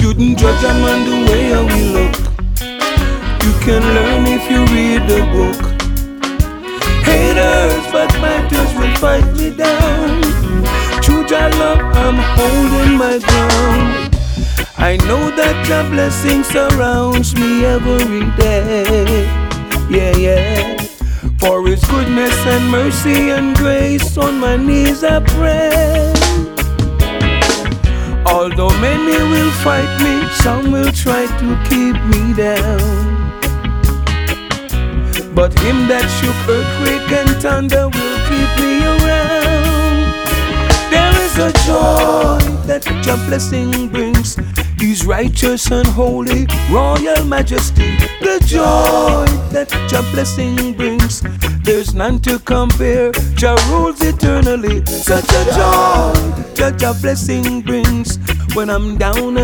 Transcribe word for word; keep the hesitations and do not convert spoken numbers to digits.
shouldn't judge a man the way how we look. You can learn if you read the book. Haters, backbiters will fight me down. True Jah love, I'm holding my ground. I know that your blessing surrounds me every day. Yeah, yeah. For His goodness and mercy and grace, on my knees I pray. Although many will fight me, some will try to keep me down. But Him that shook earthquake and thunder will keep me around. There is a joy that your blessing brings. He's righteous and holy, royal majesty. The joy that your blessing brings, there's none to compare. Jah rules eternally. Such a joy that your blessing brings. When I'm down